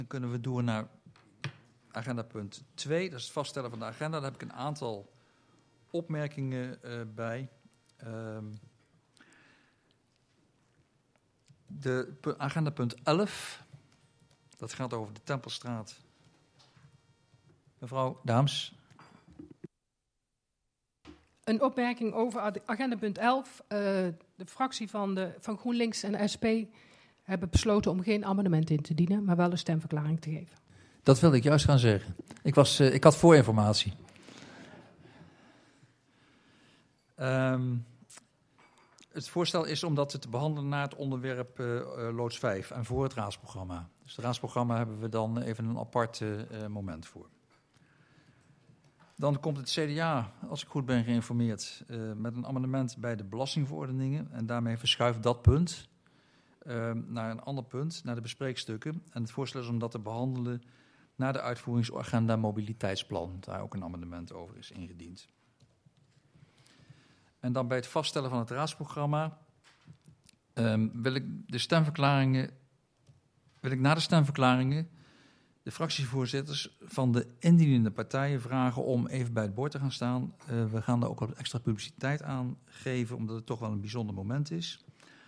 Dan kunnen we door naar agenda punt 2. Dat is het vaststellen van de agenda. Daar heb ik een aantal opmerkingen bij. Agenda punt 11. Dat gaat over de Tempelstraat. Mevrouw Daams. Een opmerking over agenda punt 11. De fractie van GroenLinks en SP hebben besloten om geen amendement in te dienen, maar wel een stemverklaring te geven. Dat wilde ik juist gaan zeggen. Ik had voorinformatie. Het voorstel is om dat te behandelen na het onderwerp loods 5 en voor het raadsprogramma. Dus het raadsprogramma hebben we dan even een apart moment voor. Dan komt het CDA, als ik goed ben geïnformeerd, met een amendement bij de belastingverordeningen. En daarmee verschuift dat punt naar een ander punt, naar de bespreekstukken. En het voorstel is om dat te behandelen na de uitvoeringsagenda mobiliteitsplan. Daar ook een amendement over is ingediend. En dan bij het vaststellen van het raadsprogramma wil ik na de stemverklaringen de fractievoorzitters van de indienende partijen vragen om even bij het bord te gaan staan. We gaan daar ook wat extra publiciteit aan geven, omdat het toch wel een bijzonder moment is.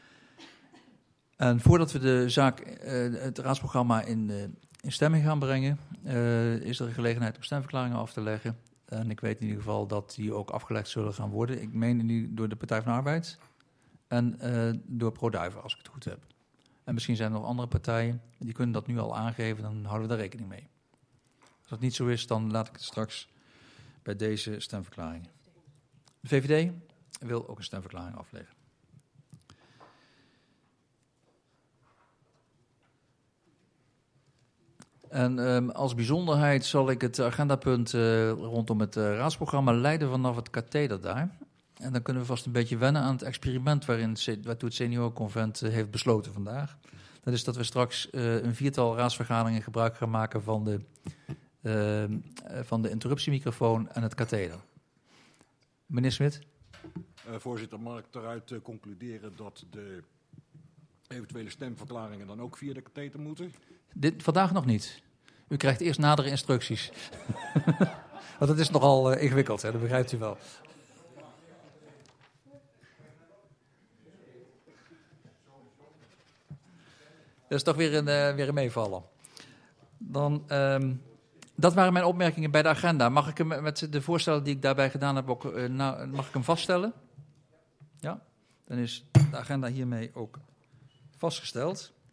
En voordat we de zaak, het raadsprogramma in stemming gaan brengen, is er een gelegenheid om stemverklaringen af te leggen. En ik weet in ieder geval dat die ook afgelegd zullen gaan worden. Ik meen nu door de Partij van de Arbeid en door ProDuiven, als ik het goed heb. En misschien zijn er nog andere partijen, die kunnen dat nu al aangeven, dan houden we daar rekening mee. Als dat niet zo is, dan laat ik het straks bij deze stemverklaringen. De VVD wil ook een stemverklaring afleggen. En als bijzonderheid zal ik het agendapunt rondom het raadsprogramma leiden vanaf het katheder daar. En dan kunnen we vast een beetje wennen aan het experiment waartoe het seniorenconvent heeft besloten vandaag. Dat is dat we straks een 4-tal raadsvergaderingen gebruik gaan maken van de interruptiemicrofoon en het katheder. Meneer Smit? Voorzitter, mag ik daaruit concluderen dat de eventuele stemverklaringen dan ook via de katheder moeten? Vandaag nog niet. U krijgt eerst nadere instructies. Want het is nogal ingewikkeld, hè? Dat begrijpt u wel. Dat is toch weer een meevallen. Dan, dat waren mijn opmerkingen bij de agenda. Mag ik hem met de voorstellen die ik daarbij gedaan heb ook, mag ik hem vaststellen? Ja, dan is de agenda hiermee ook vastgesteld.